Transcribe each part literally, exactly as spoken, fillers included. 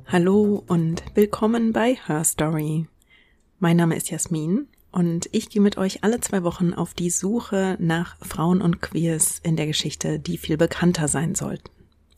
Hallo und willkommen bei Her Story. Mein Name ist Jasmin und ich gehe mit euch alle zwei Wochen auf die Suche nach Frauen und Queers in der Geschichte, die viel bekannter sein sollten.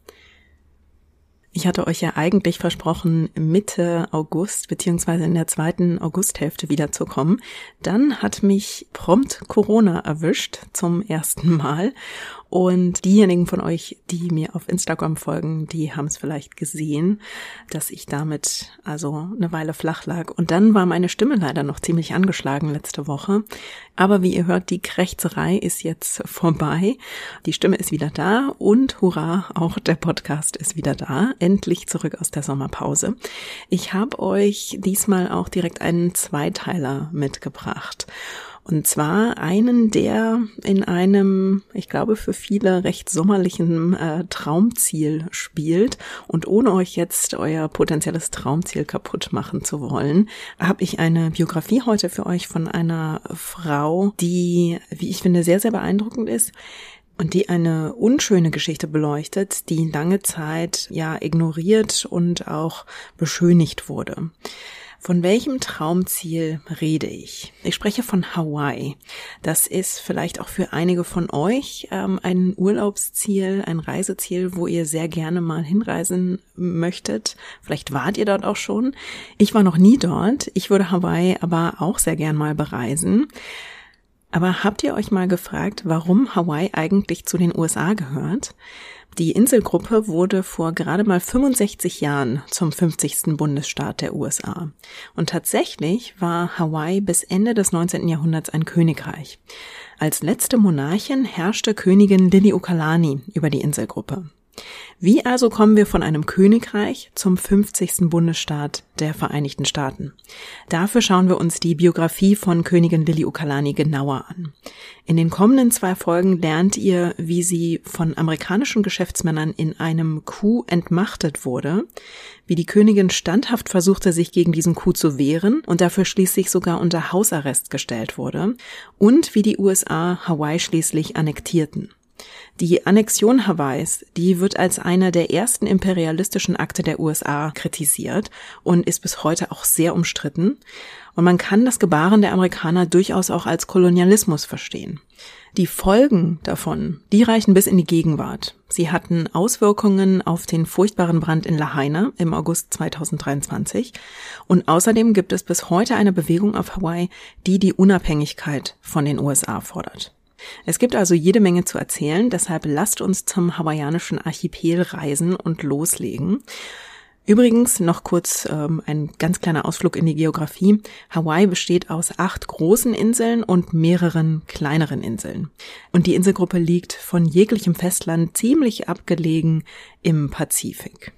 Ich hatte euch ja eigentlich versprochen, Mitte August beziehungsweise in der zweiten Augusthälfte wiederzukommen. Dann hat mich prompt Corona erwischt zum ersten Mal. Und diejenigen von euch, die mir auf Instagram folgen, die haben es vielleicht gesehen, dass ich damit also eine Weile flach lag. Und dann war meine Stimme leider noch ziemlich angeschlagen letzte Woche. Aber wie ihr hört, die Krächzerei ist jetzt vorbei. Die Stimme ist wieder da und hurra, auch der Podcast ist wieder da. Endlich zurück aus der Sommerpause. Ich habe euch diesmal auch direkt einen Zweiteiler mitgebracht. Und zwar einen, der in einem, ich glaube für viele recht sommerlichen äh, Traumziel spielt. Und ohne euch jetzt euer potenzielles Traumziel kaputt machen zu wollen, habe ich eine Biografie heute für euch von einer Frau, die, wie ich finde, sehr, sehr beeindruckend ist. Und die eine unschöne Geschichte beleuchtet, die lange Zeit ja ignoriert und auch beschönigt wurde. Von welchem Traumziel rede ich? Ich spreche von Hawaii. Das ist vielleicht auch für einige von euch ähm, ein Urlaubsziel, ein Reiseziel, wo ihr sehr gerne mal hinreisen möchtet. Vielleicht wart ihr dort auch schon. Ich war noch nie dort. Ich würde Hawaii aber auch sehr gern mal bereisen. Aber habt ihr euch mal gefragt, warum Hawaii eigentlich zu den U S A gehört? Die Inselgruppe wurde vor gerade mal fünfundsechzig Jahren zum fünfzigsten Bundesstaat der U S A. Und tatsächlich war Hawaii bis Ende des neunzehnten Jahrhunderts ein Königreich. Als letzte Monarchin herrschte Königin Liliuokalani über die Inselgruppe. Wie also kommen wir von einem Königreich zum fünfzigsten Bundesstaat der Vereinigten Staaten? Dafür schauen wir uns die Biografie von Königin Liliuokalani genauer an. In den kommenden zwei Folgen lernt ihr, wie sie von amerikanischen Geschäftsmännern in einem Coup entmachtet wurde, wie die Königin standhaft versuchte, sich gegen diesen Coup zu wehren und dafür schließlich sogar unter Hausarrest gestellt wurde und wie die U S A Hawaii schließlich annektierten. Die Annexion Hawaiis, die wird als einer der ersten imperialistischen Akte der U S A kritisiert und ist bis heute auch sehr umstritten. Und man kann das Gebaren der Amerikaner durchaus auch als Kolonialismus verstehen. Die Folgen davon, die reichen bis in die Gegenwart. Sie hatten Auswirkungen auf den furchtbaren Brand in Lahaina im August zweitausenddreiundzwanzig. Und außerdem gibt es bis heute eine Bewegung auf Hawaii, die die Unabhängigkeit von den U S A fordert. Es gibt also jede Menge zu erzählen, deshalb lasst uns zum hawaiianischen Archipel reisen und loslegen. Übrigens noch kurz ähm, ein ganz kleiner Ausflug in die Geografie. Hawaii besteht aus acht großen Inseln und mehreren kleineren Inseln. Und die Inselgruppe liegt von jeglichem Festland ziemlich abgelegen im Pazifik.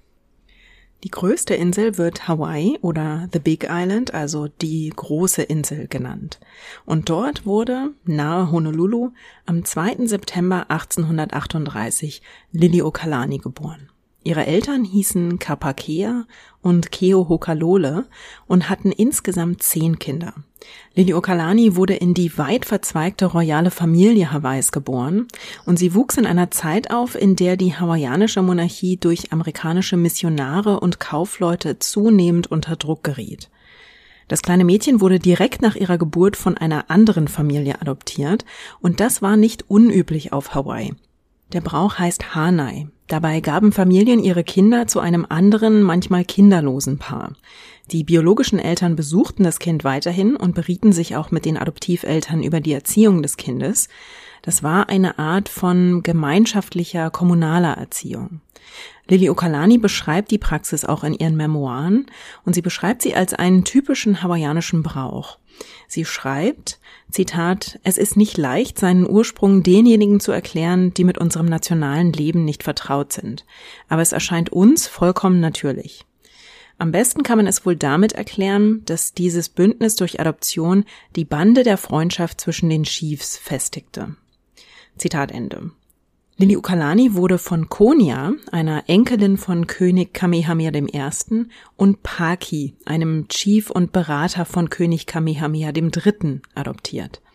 Die größte Insel wird Hawaii oder The Big Island, also die große Insel genannt. Und dort wurde, nahe Honolulu, am zweiten September achtzehnhundertachtunddreißig Liliuokalani geboren. Ihre Eltern hießen Kapakea und Keohokalole und hatten insgesamt zehn Kinder. Liliuokalani wurde in die weit verzweigte royale Familie Hawaiis geboren und sie wuchs in einer Zeit auf, in der die hawaiianische Monarchie durch amerikanische Missionare und Kaufleute zunehmend unter Druck geriet. Das kleine Mädchen wurde direkt nach ihrer Geburt von einer anderen Familie adoptiert und das war nicht unüblich auf Hawaii. Der Brauch heißt Hanai. Dabei gaben Familien ihre Kinder zu einem anderen, manchmal kinderlosen Paar. Die biologischen Eltern besuchten das Kind weiterhin und berieten sich auch mit den Adoptiveltern über die Erziehung des Kindes. Das war eine Art von gemeinschaftlicher, kommunaler Erziehung. Liliuokalani beschreibt die Praxis auch in ihren Memoiren und sie beschreibt sie als einen typischen hawaiianischen Brauch. Sie schreibt, Zitat, es ist nicht leicht, seinen Ursprung denjenigen zu erklären, die mit unserem nationalen Leben nicht vertraut sind. Aber es erscheint uns vollkommen natürlich. Am besten kann man es wohl damit erklären, dass dieses Bündnis durch Adoption die Bande der Freundschaft zwischen den Chiefs festigte. Zitat Ende. Liliuokalani wurde von Konia, einer Enkelin von König Kamehameha der Erste., und Paki, einem Chief und Berater von König Kamehameha der Dritte., adoptiert.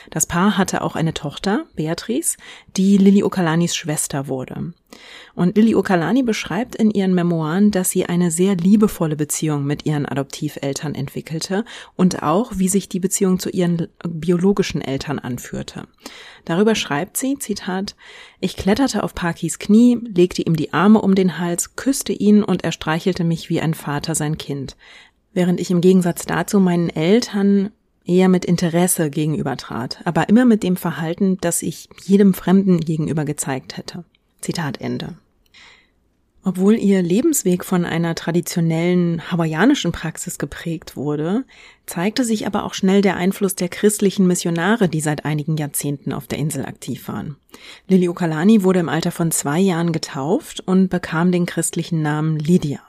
Das Paar hatte auch eine Tochter, Beatrice, die Liliuokalanis Schwester wurde. Und Liliuokalani beschreibt in ihren Memoiren, dass sie eine sehr liebevolle Beziehung mit ihren Adoptiveltern entwickelte und auch, wie sich die Beziehung zu ihren biologischen Eltern anführte. Darüber schreibt sie, Zitat, ich kletterte auf Pakis Knie, legte ihm die Arme um den Hals, küsste ihn und er streichelte mich wie ein Vater sein Kind, während ich im Gegensatz dazu meinen Eltern eher mit Interesse gegenübertrat, aber immer mit dem Verhalten, das ich jedem Fremden gegenüber gezeigt hätte. Zitat Ende. Obwohl ihr Lebensweg von einer traditionellen hawaiianischen Praxis geprägt wurde, zeigte sich aber auch schnell der Einfluss der christlichen Missionare, die seit einigen Jahrzehnten auf der Insel aktiv waren. Liliuokalani wurde im Alter von zwei Jahren getauft und bekam den christlichen Namen Lydia.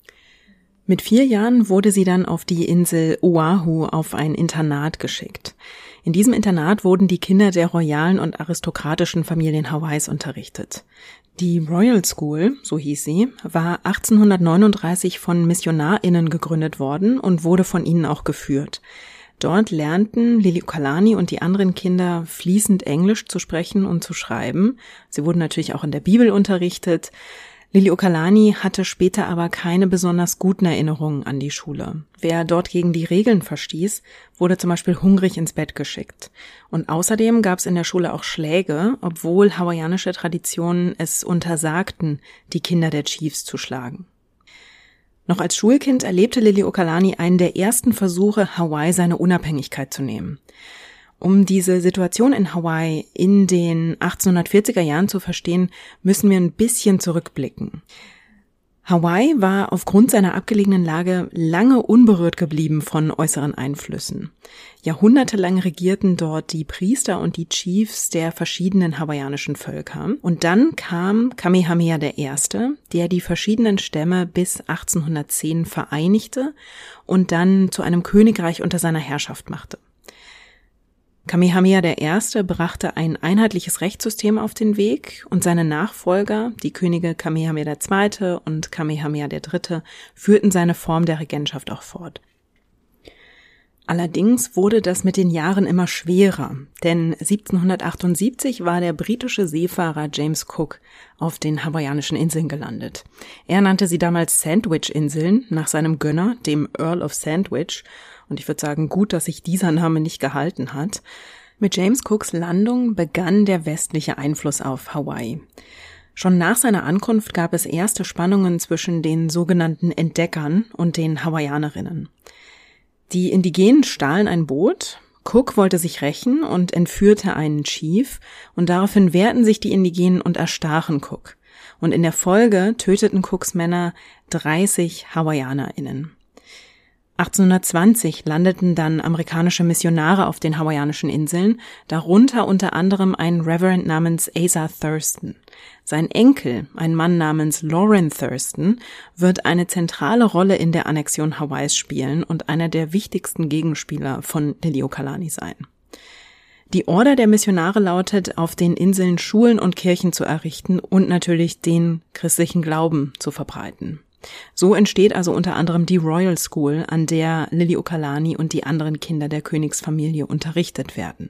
Mit vier Jahren wurde sie dann auf die Insel Oahu auf ein Internat geschickt. In diesem Internat wurden die Kinder der royalen und aristokratischen Familien Hawaiis unterrichtet. Die Royal School, so hieß sie, war achtzehnhundertneununddreißig von MissionarInnen gegründet worden und wurde von ihnen auch geführt. Dort lernten Liliuokalani und die anderen Kinder fließend Englisch zu sprechen und zu schreiben. Sie wurden natürlich auch in der Bibel unterrichtet. Liliuokalani hatte später aber keine besonders guten Erinnerungen an die Schule. Wer dort gegen die Regeln verstieß, wurde zum Beispiel hungrig ins Bett geschickt. Und außerdem gab es in der Schule auch Schläge, obwohl hawaiianische Traditionen es untersagten, die Kinder der Chiefs zu schlagen. Noch als Schulkind erlebte Liliuokalani einen der ersten Versuche, Hawaii seine Unabhängigkeit zu nehmen. Um diese Situation in Hawaii in den achtzehnhundertvierziger Jahren zu verstehen, müssen wir ein bisschen zurückblicken. Hawaii war aufgrund seiner abgelegenen Lage lange unberührt geblieben von äußeren Einflüssen. Jahrhundertelang regierten dort die Priester und die Chiefs der verschiedenen hawaiianischen Völker. Und dann kam Kamehameha der Erste, der die verschiedenen Stämme bis achtzehnhundertzehn vereinigte und dann zu einem Königreich unter seiner Herrschaft machte. Kamehameha der Erste brachte ein einheitliches Rechtssystem auf den Weg und seine Nachfolger, die Könige Kamehameha der Zweite und Kamehameha der Dritte, führten seine Form der Regentschaft auch fort. Allerdings wurde das mit den Jahren immer schwerer, denn siebzehnhundertachtundsiebzig war der britische Seefahrer James Cook auf den hawaiianischen Inseln gelandet. Er nannte sie damals Sandwich-Inseln nach seinem Gönner, dem Earl of Sandwich, und ich würde sagen, gut, dass sich dieser Name nicht gehalten hat. Mit James Cooks Landung begann der westliche Einfluss auf Hawaii. Schon nach seiner Ankunft gab es erste Spannungen zwischen den sogenannten Entdeckern und den Hawaiianerinnen. Die Indigenen stahlen ein Boot, Cook wollte sich rächen und entführte einen Chief, und daraufhin wehrten sich die Indigenen und erstachen Cook. Und in der Folge töteten Cooks Männer dreißig HawaiianerInnen. achtzehnhundertzwanzig landeten dann amerikanische Missionare auf den hawaiianischen Inseln, darunter unter anderem ein Reverend namens Asa Thurston. Sein Enkel, ein Mann namens Lauren Thurston, wird eine zentrale Rolle in der Annexion Hawaiis spielen und einer der wichtigsten Gegenspieler von Liliuokalani sein. Die Order der Missionare lautet, auf den Inseln Schulen und Kirchen zu errichten und natürlich den christlichen Glauben zu verbreiten. So entsteht also unter anderem die Royal School, an der Liliuokalani und die anderen Kinder der Königsfamilie unterrichtet werden.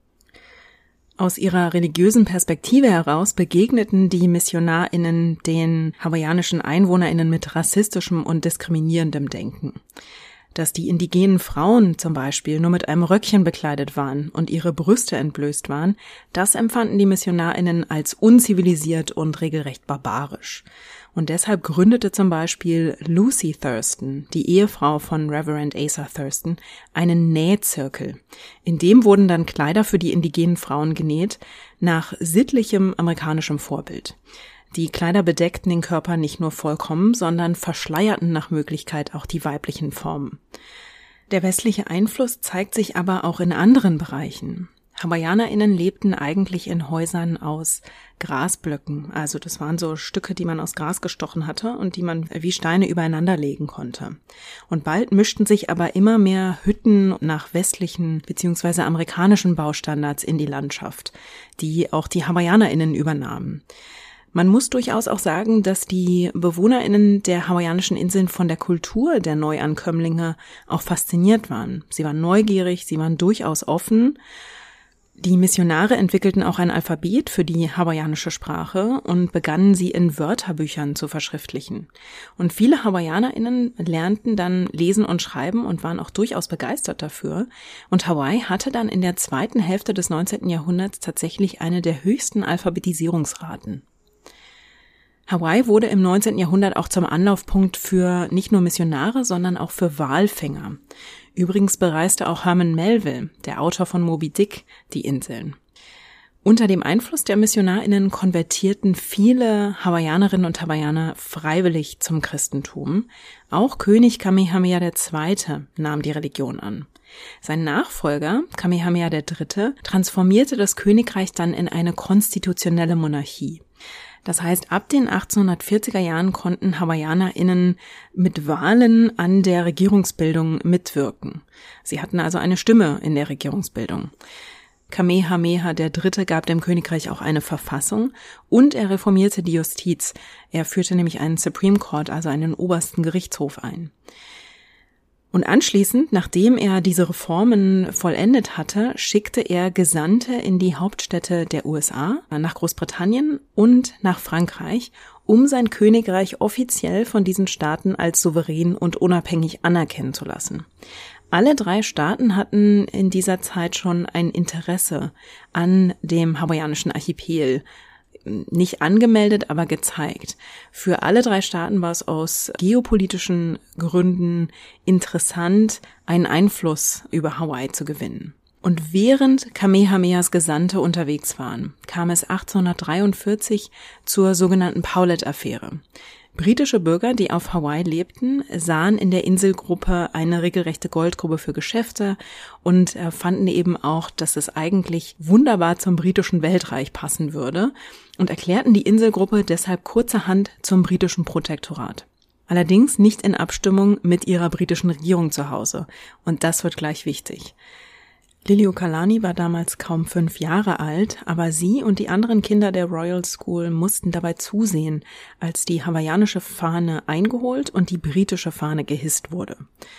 Aus ihrer religiösen Perspektive heraus begegneten die MissionarInnen den hawaiianischen EinwohnerInnen mit rassistischem und diskriminierendem Denken. Dass die indigenen Frauen zum Beispiel nur mit einem Röckchen bekleidet waren und ihre Brüste entblößt waren, das empfanden die MissionarInnen als unzivilisiert und regelrecht barbarisch. Und deshalb gründete zum Beispiel Lucy Thurston, die Ehefrau von Reverend Asa Thurston, einen Nähzirkel. In dem wurden dann Kleider für die indigenen Frauen genäht, nach sittlichem amerikanischem Vorbild. Die Kleider bedeckten den Körper nicht nur vollkommen, sondern verschleierten nach Möglichkeit auch die weiblichen Formen. Der westliche Einfluss zeigt sich aber auch in anderen Bereichen. HawaiianerInnen lebten eigentlich in Häusern aus Grasblöcken, also das waren so Stücke, die man aus Gras gestochen hatte und die man wie Steine übereinander legen konnte. Und bald mischten sich aber immer mehr Hütten nach westlichen bzw. amerikanischen Baustandards in die Landschaft, die auch die HawaiianerInnen übernahmen. Man muss durchaus auch sagen, dass die BewohnerInnen der hawaiianischen Inseln von der Kultur der Neuankömmlinge auch fasziniert waren. Sie waren neugierig, sie waren durchaus offen. Die Missionare entwickelten auch ein Alphabet für die hawaiianische Sprache und begannen sie in Wörterbüchern zu verschriftlichen. Und viele HawaiianerInnen lernten dann lesen und schreiben und waren auch durchaus begeistert dafür. Und Hawaii hatte dann in der zweiten Hälfte des neunzehnten Jahrhunderts tatsächlich eine der höchsten Alphabetisierungsraten. Hawaii wurde im neunzehnten Jahrhundert auch zum Anlaufpunkt für nicht nur Missionare, sondern auch für Walfänger. Übrigens bereiste auch Herman Melville, der Autor von Moby Dick, die Inseln. Unter dem Einfluss der MissionarInnen konvertierten viele Hawaiianerinnen und Hawaiianer freiwillig zum Christentum. Auch König Kamehameha der Zweite nahm die Religion an. Sein Nachfolger, Kamehameha der Dritte, transformierte das Königreich dann in eine konstitutionelle Monarchie. Das heißt, ab den achtzehnhundertvierziger Jahren konnten HawaiianerInnen mit Wahlen an der Regierungsbildung mitwirken. Sie hatten also eine Stimme in der Regierungsbildung. Kamehameha der Dritte gab dem Königreich auch eine Verfassung und er reformierte die Justiz. Er führte nämlich einen Supreme Court, also einen obersten Gerichtshof ein. Und anschließend, nachdem er diese Reformen vollendet hatte, schickte er Gesandte in die Hauptstädte der U S A, nach Großbritannien und nach Frankreich, um sein Königreich offiziell von diesen Staaten als souverän und unabhängig anerkennen zu lassen. Alle drei Staaten hatten in dieser Zeit schon ein Interesse an dem hawaiianischen Archipel, nicht angemeldet, aber gezeigt. Für alle drei Staaten war es aus geopolitischen Gründen interessant, einen Einfluss über Hawaii zu gewinnen. Und während Kamehamehas Gesandte unterwegs waren, kam es achtzehnhundertdreiundvierzig zur sogenannten Paulet-Affäre. Britische Bürger, die auf Hawaii lebten, sahen in der Inselgruppe eine regelrechte Goldgrube für Geschäfte und fanden eben auch, dass es eigentlich wunderbar zum britischen Weltreich passen würde und erklärten die Inselgruppe deshalb kurzerhand zum britischen Protektorat. Allerdings nicht in Abstimmung mit ihrer britischen Regierung zu Hause. Und das wird gleich wichtig. Liliuokalani war damals kaum fünf Jahre alt, aber sie und die anderen Kinder der Royal School mussten dabei zusehen, als die hawaiianische Fahne eingeholt und die britische Fahne gehisst wurde.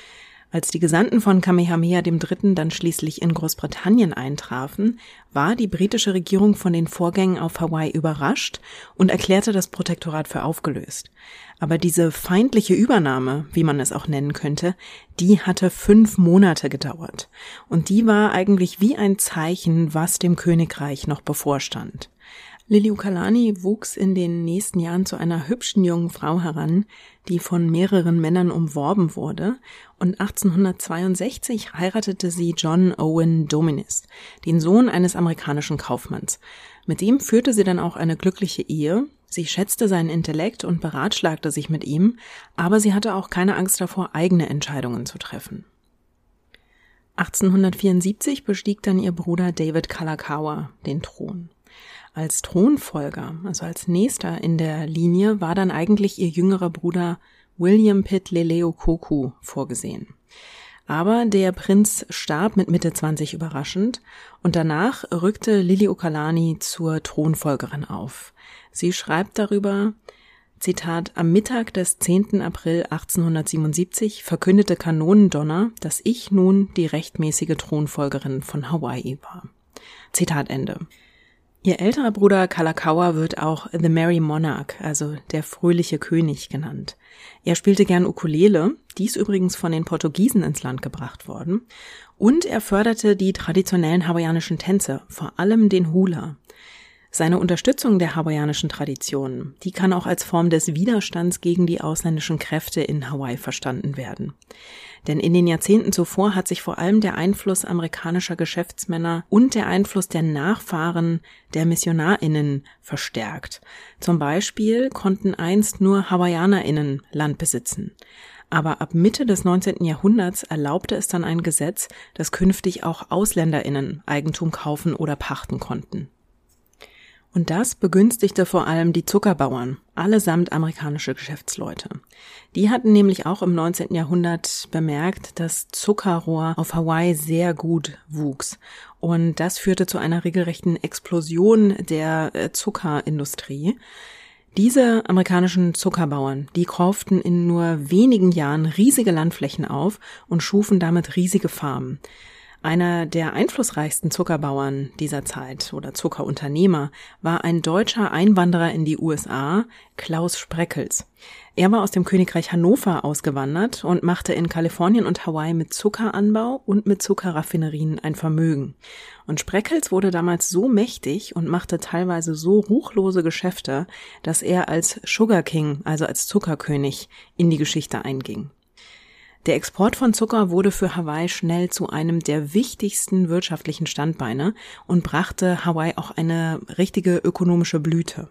Als die Gesandten von Kamehameha dem Dritten dann schließlich in Großbritannien eintrafen, war die britische Regierung von den Vorgängen auf Hawaii überrascht und erklärte das Protektorat für aufgelöst. Aber diese feindliche Übernahme, wie man es auch nennen könnte, die hatte fünf Monate gedauert. Und die war eigentlich wie ein Zeichen, was dem Königreich noch bevorstand. Liliuokalani wuchs in den nächsten Jahren zu einer hübschen jungen Frau heran, die von mehreren Männern umworben wurde, und achtzehnhundertzweiundsechzig heiratete sie John Owen Dominus, den Sohn eines amerikanischen Kaufmanns. Mit ihm führte sie dann auch eine glückliche Ehe. Sie schätzte seinen Intellekt und beratschlagte sich mit ihm, aber sie hatte auch keine Angst davor, eigene Entscheidungen zu treffen. achtzehnhundertvierundsiebzig bestieg dann ihr Bruder David Kalakaua den Thron. Als Thronfolger, also als Nächster in der Linie, war dann eigentlich ihr jüngerer Bruder William Pitt Leleokoku vorgesehen. Aber der Prinz starb mit Mitte zwanzig überraschend und danach rückte Liliuokalani zur Thronfolgerin auf. Sie schreibt darüber, Zitat, am Mittag des zehnten April achtzehnhundertsiebenundsiebzig verkündete Kanonendonner, dass ich nun die rechtmäßige Thronfolgerin von Hawaii war. Zitat Ende. Ihr älterer Bruder Kalakaua wird auch The Merry Monarch, also der fröhliche König, genannt. Er spielte gern Ukulele, dies übrigens von den Portugiesen ins Land gebracht worden, und er förderte die traditionellen hawaiianischen Tänze, vor allem den Hula. Seine Unterstützung der hawaiianischen Traditionen, die kann auch als Form des Widerstands gegen die ausländischen Kräfte in Hawaii verstanden werden. Denn in den Jahrzehnten zuvor hat sich vor allem der Einfluss amerikanischer Geschäftsmänner und der Einfluss der Nachfahren der MissionarInnen verstärkt. Zum Beispiel konnten einst nur HawaiianerInnen Land besitzen. Aber ab Mitte des neunzehnten Jahrhunderts erlaubte es dann ein Gesetz, dass künftig auch AusländerInnen Eigentum kaufen oder pachten konnten. Und das begünstigte vor allem die Zuckerbauern, allesamt amerikanische Geschäftsleute. Die hatten nämlich auch im neunzehnten Jahrhundert bemerkt, dass Zuckerrohr auf Hawaii sehr gut wuchs. Und das führte zu einer regelrechten Explosion der Zuckerindustrie. Diese amerikanischen Zuckerbauern, die kauften in nur wenigen Jahren riesige Landflächen auf und schufen damit riesige Farmen. Einer der einflussreichsten Zuckerbauern dieser Zeit oder Zuckerunternehmer war ein deutscher Einwanderer in die U S A, Klaus Spreckels. Er war aus dem Königreich Hannover ausgewandert und machte in Kalifornien und Hawaii mit Zuckeranbau und mit Zuckerraffinerien ein Vermögen. Und Spreckels wurde damals so mächtig und machte teilweise so ruchlose Geschäfte, dass er als Sugar King, also als Zuckerkönig, in die Geschichte einging. Der Export von Zucker wurde für Hawaii schnell zu einem der wichtigsten wirtschaftlichen Standbeine und brachte Hawaii auch eine richtige ökonomische Blüte.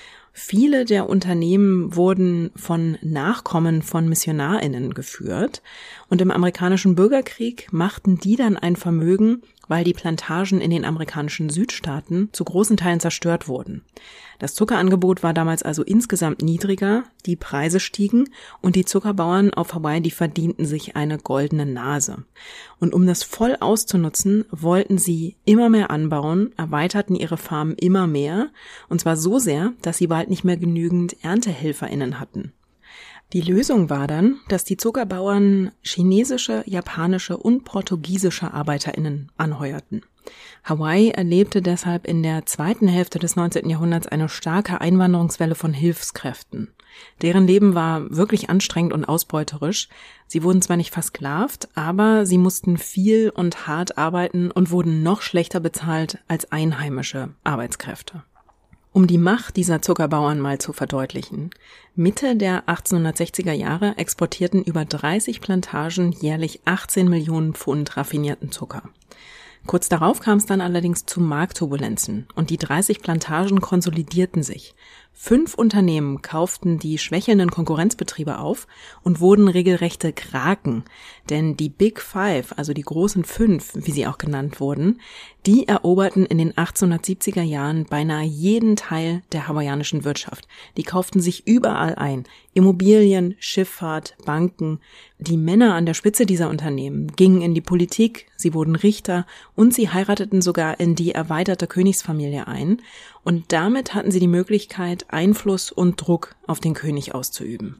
Viele der Unternehmen wurden von Nachkommen von MissionarInnen geführt und im amerikanischen Bürgerkrieg machten die dann ein Vermögen, weil die Plantagen in den amerikanischen Südstaaten zu großen Teilen zerstört wurden. Das Zuckerangebot war damals also insgesamt niedriger, die Preise stiegen und die Zuckerbauern auf Hawaii, die verdienten sich eine goldene Nase. Und um das voll auszunutzen, wollten sie immer mehr anbauen, erweiterten ihre Farmen immer mehr, und zwar so sehr, dass sie bald nicht mehr genügend ErntehelferInnen hatten. Die Lösung war dann, dass die Zuckerbauern chinesische, japanische und portugiesische ArbeiterInnen anheuerten. Hawaii erlebte deshalb in der zweiten Hälfte des neunzehnten Jahrhunderts eine starke Einwanderungswelle von Hilfskräften. Deren Leben war wirklich anstrengend und ausbeuterisch. Sie wurden zwar nicht versklavt, aber sie mussten viel und hart arbeiten und wurden noch schlechter bezahlt als einheimische Arbeitskräfte. Um die Macht dieser Zuckerbauern mal zu verdeutlichen: Mitte der achtzehnhundertsechziger Jahre exportierten über dreißig Plantagen jährlich achtzehn Millionen Pfund raffinierten Zucker. Kurz darauf kam es dann allerdings zu Marktturbulenzen und die dreißig Plantagen konsolidierten sich. Fünf Unternehmen kauften die schwächelnden Konkurrenzbetriebe auf und wurden regelrechte Kraken, denn die Big Five, also die großen Fünf, wie sie auch genannt wurden, die eroberten in den achtzehnhundertsiebziger Jahren beinahe jeden Teil der hawaiianischen Wirtschaft. Die kauften sich überall ein: Immobilien, Schifffahrt, Banken. Die Männer an der Spitze dieser Unternehmen gingen in die Politik, sie wurden Richter und sie heirateten sogar in die erweiterte Königsfamilie ein. Und damit hatten sie die Möglichkeit, Einfluss und Druck auf den König auszuüben.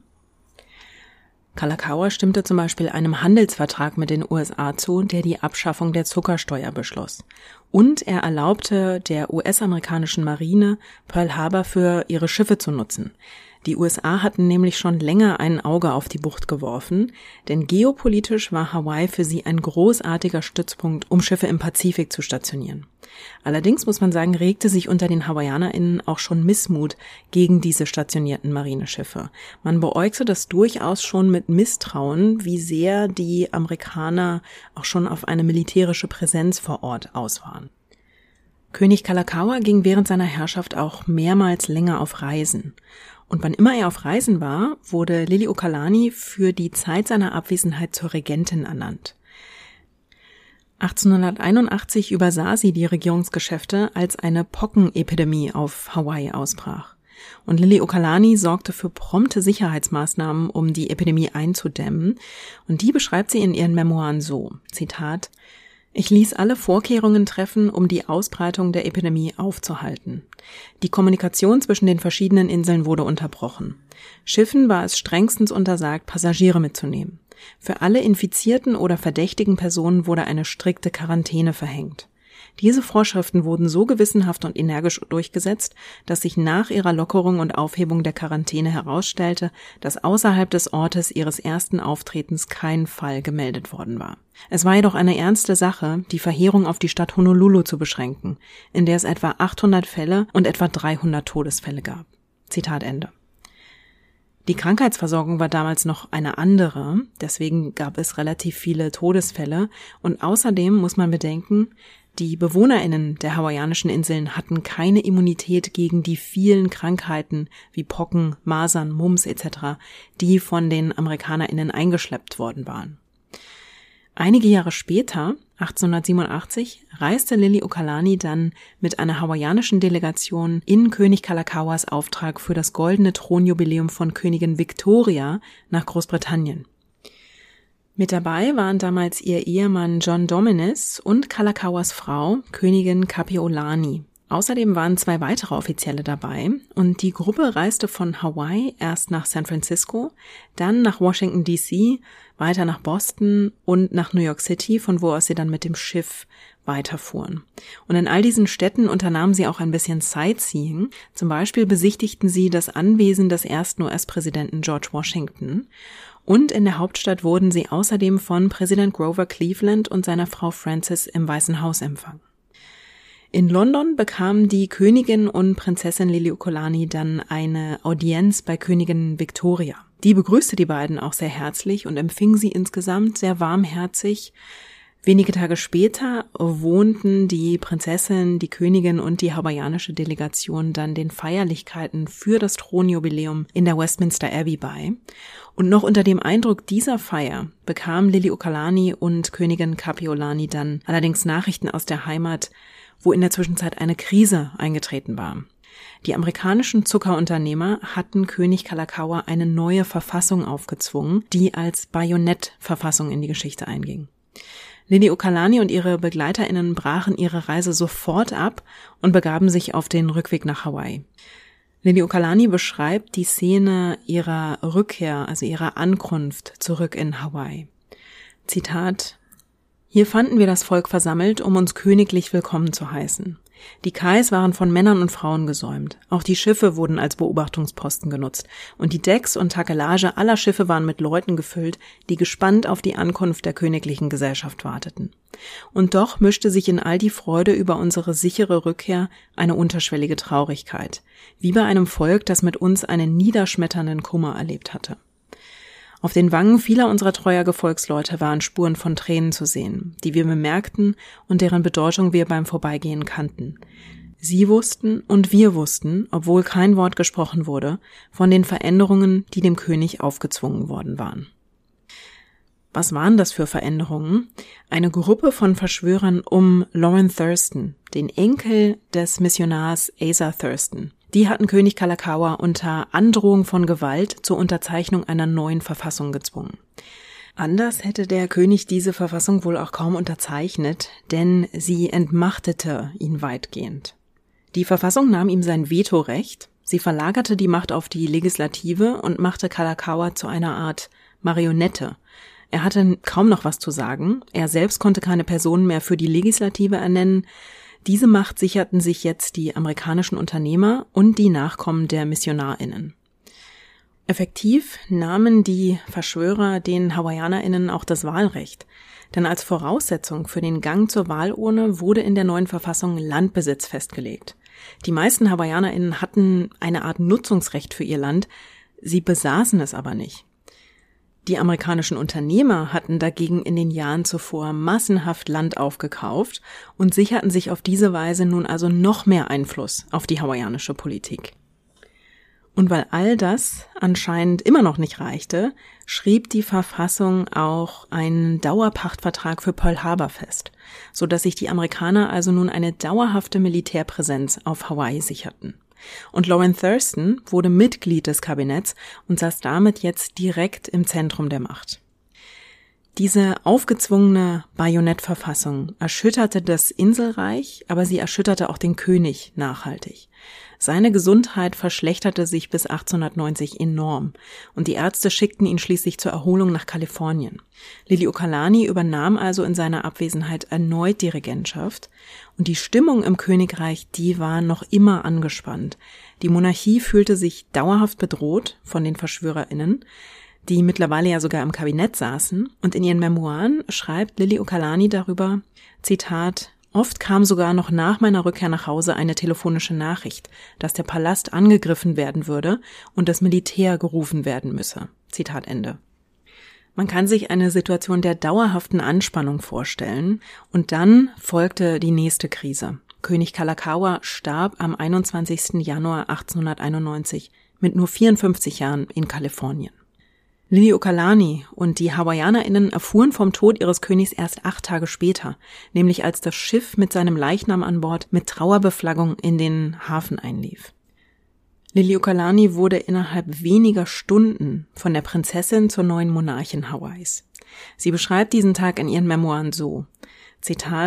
Kalakaua stimmte zum Beispiel einem Handelsvertrag mit den U S A zu, der die Abschaffung der Zuckersteuer beschloss. Und er erlaubte der U S-amerikanischen Marine, Pearl Harbor für ihre Schiffe zu nutzen. Die U S A hatten nämlich schon länger ein Auge auf die Bucht geworfen, denn geopolitisch war Hawaii für sie ein großartiger Stützpunkt, um Schiffe im Pazifik zu stationieren. Allerdings muss man sagen, regte sich unter den HawaiianerInnen auch schon Missmut gegen diese stationierten Marineschiffe. Man beäugte das durchaus schon mit Misstrauen, wie sehr die Amerikaner auch schon auf eine militärische Präsenz vor Ort aus waren. König Kalakaua ging während seiner Herrschaft auch mehrmals länger auf Reisen. Und wann immer er auf Reisen war, wurde Liliuokalani für die Zeit seiner Abwesenheit zur Regentin ernannt. achtzehnhunderteinundachtzig übersah sie die Regierungsgeschäfte, als eine Pockenepidemie auf Hawaii ausbrach. Und Liliuokalani sorgte für prompte Sicherheitsmaßnahmen, um die Epidemie einzudämmen. Und die beschreibt sie in ihren Memoiren so, Zitat: Ich ließ alle Vorkehrungen treffen, um die Ausbreitung der Epidemie aufzuhalten. Die Kommunikation zwischen den verschiedenen Inseln wurde unterbrochen. Schiffen war es strengstens untersagt, Passagiere mitzunehmen. Für alle infizierten oder verdächtigen Personen wurde eine strikte Quarantäne verhängt. Diese Vorschriften wurden so gewissenhaft und energisch durchgesetzt, dass sich nach ihrer Lockerung und Aufhebung der Quarantäne herausstellte, dass außerhalb des Ortes ihres ersten Auftretens kein Fall gemeldet worden war. Es war jedoch eine ernste Sache, die Verheerung auf die Stadt Honolulu zu beschränken, in der es etwa achthundert Fälle und etwa dreihundert Todesfälle gab. Zitat Ende. Die Krankheitsversorgung war damals noch eine andere, deswegen gab es relativ viele Todesfälle und außerdem muss man bedenken, die BewohnerInnen der hawaiianischen Inseln hatten keine Immunität gegen die vielen Krankheiten wie Pocken, Masern, Mumps et cetera, die von den AmerikanerInnen eingeschleppt worden waren. Einige Jahre später, achtzehnhundertsiebenundachtzig, reiste Liliuokalani dann mit einer hawaiianischen Delegation in König Kalakauas Auftrag für das goldene Thronjubiläum von Königin Victoria nach Großbritannien. Mit dabei waren damals ihr Ehemann John Dominus und Kalakauas Frau, Königin Kapiolani. Außerdem waren zwei weitere Offizielle dabei und die Gruppe reiste von Hawaii erst nach San Francisco, dann nach Washington D C, weiter nach Boston und nach New York City, von wo aus sie dann mit dem Schiff weiterfuhren. Und in all diesen Städten unternahmen sie auch ein bisschen Sightseeing. Zum Beispiel besichtigten sie das Anwesen des ersten U S-Präsidenten George Washington. Und in der Hauptstadt wurden sie außerdem von Präsident Grover Cleveland und seiner Frau Frances im Weißen Haus empfangen. In London bekamen die Königin und Prinzessin Liliuokalani dann eine Audienz bei Königin Victoria. Die begrüßte die beiden auch sehr herzlich und empfing sie insgesamt sehr warmherzig. Wenige Tage später wohnten die Prinzessin, die Königin und die hawaiianische Delegation dann den Feierlichkeiten für das Thronjubiläum in der Westminster Abbey bei. Und noch unter dem Eindruck dieser Feier bekamen Liliuokalani und Königin Kapiolani dann allerdings Nachrichten aus der Heimat, wo in der Zwischenzeit eine Krise eingetreten war. Die amerikanischen Zuckerunternehmer hatten König Kalakaua eine neue Verfassung aufgezwungen, die als Bajonett-Verfassung in die Geschichte einging. Liliuokalani und ihre BegleiterInnen brachen ihre Reise sofort ab und begaben sich auf den Rückweg nach Hawaii. Liliuokalani beschreibt die Szene ihrer Rückkehr, also ihrer Ankunft zurück in Hawaii. Zitat: Hier fanden wir das Volk versammelt, um uns königlich willkommen zu heißen. Die Kais waren von Männern und Frauen gesäumt. Auch die Schiffe wurden als Beobachtungsposten genutzt. Und die Decks und Takelage aller Schiffe waren mit Leuten gefüllt, die gespannt auf die Ankunft der königlichen Gesellschaft warteten. Und doch mischte sich in all die Freude über unsere sichere Rückkehr eine unterschwellige Traurigkeit, wie bei einem Volk, das mit uns einen niederschmetternden Kummer erlebt hatte. Auf den Wangen vieler unserer treuer Gefolgsleute waren Spuren von Tränen zu sehen, die wir bemerkten und deren Bedeutung wir beim Vorbeigehen kannten. Sie wussten und wir wussten, obwohl kein Wort gesprochen wurde, von den Veränderungen, die dem König aufgezwungen worden waren. Was waren das für Veränderungen? Eine Gruppe von Verschwörern um Lauren Thurston, den Enkel des Missionars Asa Thurston. Die hatten König Kalakaua unter Androhung von Gewalt zur Unterzeichnung einer neuen Verfassung gezwungen. Anders hätte der König diese Verfassung wohl auch kaum unterzeichnet, denn sie entmachtete ihn weitgehend. Die Verfassung nahm ihm sein Vetorecht, sie verlagerte die Macht auf die Legislative und machte Kalakaua zu einer Art Marionette. Er hatte kaum noch was zu sagen, er selbst konnte keine Personen mehr für die Legislative ernennen. Diese Macht sicherten sich jetzt die amerikanischen Unternehmer und die Nachkommen der MissionarInnen. Effektiv nahmen die Verschwörer den HawaiianerInnen auch das Wahlrecht, denn als Voraussetzung für den Gang zur Wahlurne wurde in der neuen Verfassung Landbesitz festgelegt. Die meisten HawaiianerInnen hatten eine Art Nutzungsrecht für ihr Land, sie besaßen es aber nicht. Die amerikanischen Unternehmer hatten dagegen in den Jahren zuvor massenhaft Land aufgekauft und sicherten sich auf diese Weise nun also noch mehr Einfluss auf die hawaiianische Politik. Und weil all das anscheinend immer noch nicht reichte, schrieb die Verfassung auch einen Dauerpachtvertrag für Pearl Harbor fest, so dass sich die Amerikaner also nun eine dauerhafte Militärpräsenz auf Hawaii sicherten. Und Lauren Thurston wurde Mitglied des Kabinetts und saß damit jetzt direkt im Zentrum der Macht. Diese aufgezwungene Bajonettverfassung erschütterte das Inselreich, aber sie erschütterte auch den König nachhaltig. Seine Gesundheit verschlechterte sich bis achtzehnhundertneunzig enorm und die Ärzte schickten ihn schließlich zur Erholung nach Kalifornien. Liliuokalani übernahm also in seiner Abwesenheit erneut die Regentschaft und die Stimmung im Königreich, die war noch immer angespannt. Die Monarchie fühlte sich dauerhaft bedroht von den VerschwörerInnen, die mittlerweile ja sogar im Kabinett saßen, und in ihren Memoiren schreibt Liliuokalani darüber, Zitat, oft kam sogar noch nach meiner Rückkehr nach Hause eine telefonische Nachricht, dass der Palast angegriffen werden würde und das Militär gerufen werden müsse. Zitat Ende. Man kann sich eine Situation der dauerhaften Anspannung vorstellen und dann folgte die nächste Krise. König Kalakaua starb am einundzwanzigsten Januar achtzehnhunderteinundneunzig mit nur vierundfünfzig Jahren in Kalifornien. Liliuokalani und die HawaiianerInnen erfuhren vom Tod ihres Königs erst acht Tage später, nämlich als das Schiff mit seinem Leichnam an Bord mit Trauerbeflaggung in den Hafen einlief. Liliuokalani wurde innerhalb weniger Stunden von der Prinzessin zur neuen Monarchin Hawaiis. Sie beschreibt diesen Tag in ihren Memoiren so, Zitat,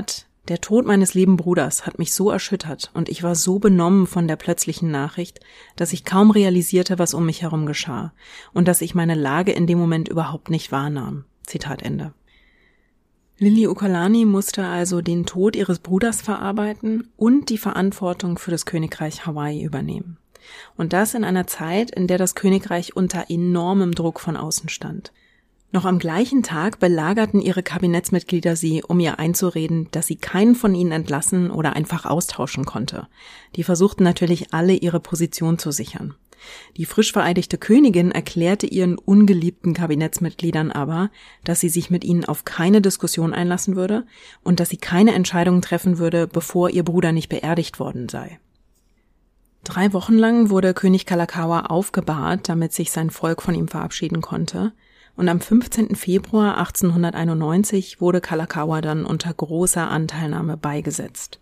Der Tod meines lieben Bruders hat mich so erschüttert und ich war so benommen von der plötzlichen Nachricht, dass ich kaum realisierte, was um mich herum geschah und dass ich meine Lage in dem Moment überhaupt nicht wahrnahm. Zitat Ende. Liliuokalani musste also den Tod ihres Bruders verarbeiten und die Verantwortung für das Königreich Hawaii übernehmen. Und das in einer Zeit, in der das Königreich unter enormem Druck von außen stand. Noch am gleichen Tag belagerten ihre Kabinettsmitglieder sie, um ihr einzureden, dass sie keinen von ihnen entlassen oder einfach austauschen konnte. Die versuchten natürlich alle, ihre Position zu sichern. Die frisch vereidigte Königin erklärte ihren ungeliebten Kabinettsmitgliedern aber, dass sie sich mit ihnen auf keine Diskussion einlassen würde und dass sie keine Entscheidungen treffen würde, bevor ihr Bruder nicht beerdigt worden sei. Drei Wochen lang wurde König Kalakaua aufgebahrt, damit sich sein Volk von ihm verabschieden konnte. Und am fünfzehnten Februar achtzehnhunderteinundneunzig wurde Kalakaua dann unter großer Anteilnahme beigesetzt.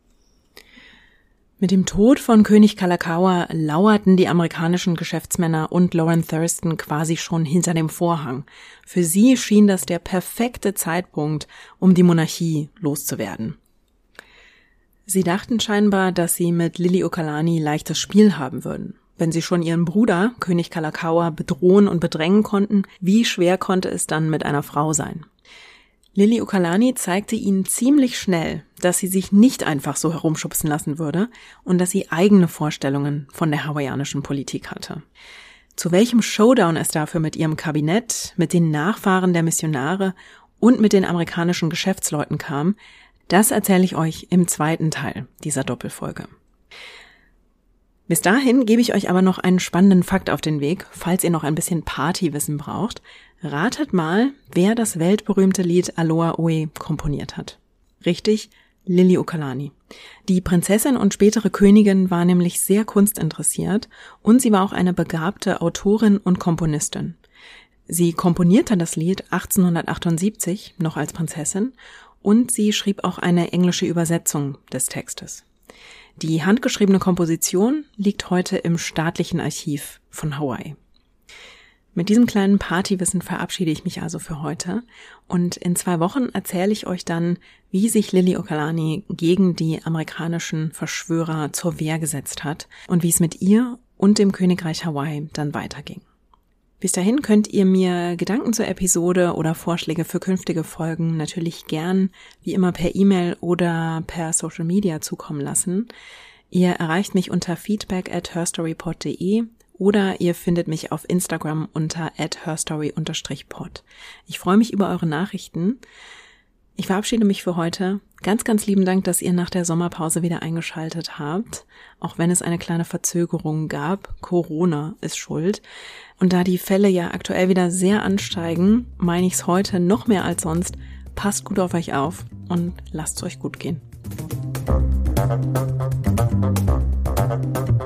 Mit dem Tod von König Kalakaua lauerten die amerikanischen Geschäftsmänner und Lauren Thurston quasi schon hinter dem Vorhang. Für sie schien das der perfekte Zeitpunkt, um die Monarchie loszuwerden. Sie dachten scheinbar, dass sie mit Liliuokalani leichtes Spiel haben würden. Wenn sie schon ihren Bruder, König Kalakaua, bedrohen und bedrängen konnten, wie schwer konnte es dann mit einer Frau sein? Liliuokalani zeigte ihnen ziemlich schnell, dass sie sich nicht einfach so herumschubsen lassen würde und dass sie eigene Vorstellungen von der hawaiianischen Politik hatte. Zu welchem Showdown es dafür mit ihrem Kabinett, mit den Nachfahren der Missionare und mit den amerikanischen Geschäftsleuten kam, das erzähle ich euch im zweiten Teil dieser Doppelfolge. Bis dahin gebe ich euch aber noch einen spannenden Fakt auf den Weg, falls ihr noch ein bisschen Partywissen braucht. Ratet mal, wer das weltberühmte Lied Aloha Oe komponiert hat. Richtig, Liliuokalani. Die Prinzessin und spätere Königin war nämlich sehr kunstinteressiert und sie war auch eine begabte Autorin und Komponistin. Sie komponierte das Lied achtzehnhundertachtundsiebzig, noch als Prinzessin, und sie schrieb auch eine englische Übersetzung des Textes. Die handgeschriebene Komposition liegt heute im Staatlichen Archiv von Hawaii. Mit diesem kleinen Partywissen verabschiede ich mich also für heute und in zwei Wochen erzähle ich euch dann, wie sich Liliuokalani gegen die amerikanischen Verschwörer zur Wehr gesetzt hat und wie es mit ihr und dem Königreich Hawaii dann weiterging. Bis dahin könnt ihr mir Gedanken zur Episode oder Vorschläge für künftige Folgen natürlich gern wie immer per E-Mail oder per Social Media zukommen lassen. Ihr erreicht mich unter feedback at herstorypod punkt de oder ihr findet mich auf Instagram unter at herstory unterstrich pod. Ich freue mich über eure Nachrichten. Ich verabschiede mich für heute. Ganz, ganz lieben Dank, dass ihr nach der Sommerpause wieder eingeschaltet habt, auch wenn es eine kleine Verzögerung gab. Corona ist schuld. Und da die Fälle ja aktuell wieder sehr ansteigen, meine ich es heute noch mehr als sonst. Passt gut auf euch auf und lasst es euch gut gehen.